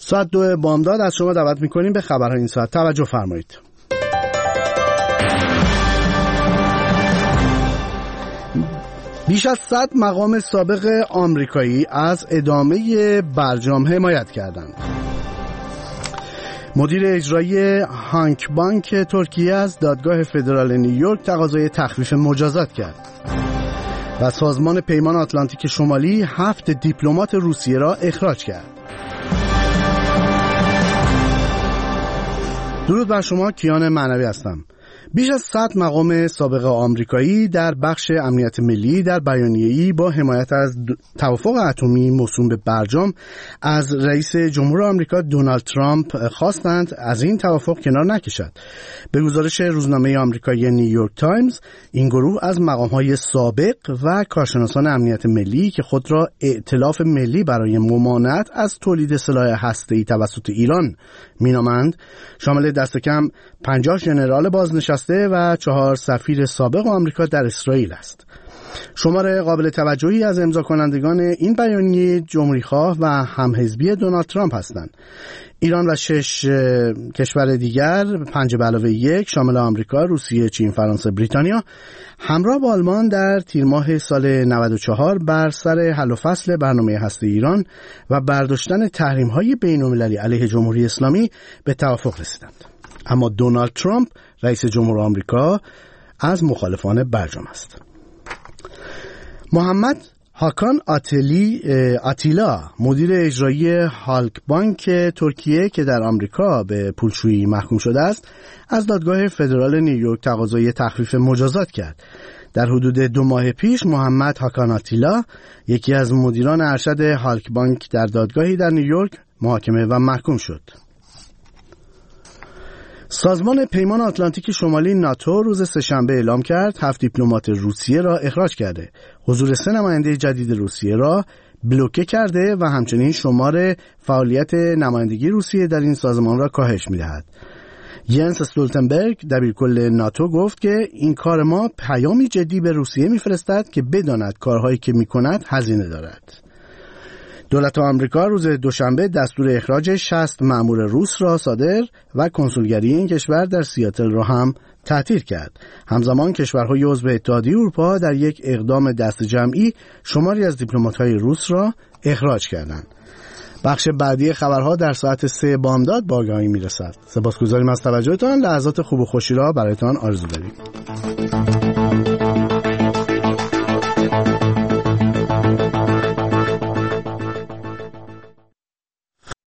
ساعت 2 بامداد از شما دعوت میکنیم به خبرهای این ساعت. توجه فرمایید. بیش از 100 مقام سابق آمریکایی از ادامه برجام حمایت کردند. مدیر اجرایی هانک بانک ترکیه از دادگاه فدرال نیویورک تقاضای تخفیف مجازات کرد. و سازمان پیمان آتلانتیک شمالی 7 دیپلمات روسیه را اخراج کرد. درود بر شما، کیان معنوی هستم. بیش از 100 مقام سابق آمریکایی در بخش امنیت ملی در بیانیه‌ای با حمایت از توافق اتمی موسوم به برجام از رئیس جمهور آمریکا دونالد ترامپ خواستند از این توافق کنار نکشد. به گزارش روزنامه آمریکایی نیویورک تایمز، این گروه از مقام‌های سابق و کارشناسان امنیت ملی که خود را ائتلاف ملی برای ممانعت از تولید سلاح هسته‌ای توسط ایران مینامند، شامل دست کم 50 ژنرال بازنشسته و 4 سفیر سابق آمریکا در اسرائیل است. شمار قابل توجهی از امضا کنندگان این بیانیه جمهوری‌خواه و همحزبی دونالد ترامپ هستند. ایران و 6 کشور دیگر 5+1 شامل آمریکا، روسیه، چین، فرانسه، بریتانیا همراه با آلمان در تیر ماه سال 94 بر سر حل و فصل برنامه هسته ایران و برداشتن تحریم‌های بین‌المللی علیه جمهوری اسلامی به توافق رسیدند. اما دونالد ترامپ رئیس جمهور آمریکا از مخالفان برجام است. محمد هاکان آتیلا مدیر اجرایی هالک بانک ترکیه که در آمریکا به پولشویی محکوم شده است، از دادگاه فدرال نیویورک تقاضای تخفیف مجازات کرد. در حدود 2 ماه پیش محمد هاکان آتیلا، یکی از مدیران ارشد هالک بانک، در دادگاهی در نیویورک محاکمه و محکوم شد. سازمان پیمان آتلانتیک شمالی ناتو روز سه‌شنبه اعلام کرد 7 دیپلمات روسیه را اخراج کرده. حضور 3 نماینده جدید روسیه را بلوکه کرده و همچنین شمار فعالیت نمایندگی روسیه در این سازمان را کاهش می‌دهد. ینس استولتنبرگ دبیرکل ناتو گفت که این کار ما پیامی جدی به روسیه می‌فرستد که بداند کارهایی که می‌کند هزینه دارد. دولت آمریکا روز دوشنبه دستور اخراج 60 مأمور روس را صادر و کنسولگری این کشور در سیاتل را هم تعطیل کرد. همزمان کشورهای عضو اتحادیه اروپا در یک اقدام دست جمعی شماری از دیپلمات‌های روس را اخراج کردند. بخش بعدی خبرها در ساعت 3 بامداد با آگاهی میرسد. سپاسگزاریم از توجهتان. لحظات خوب و خوشی را برایتان آرزو داریم.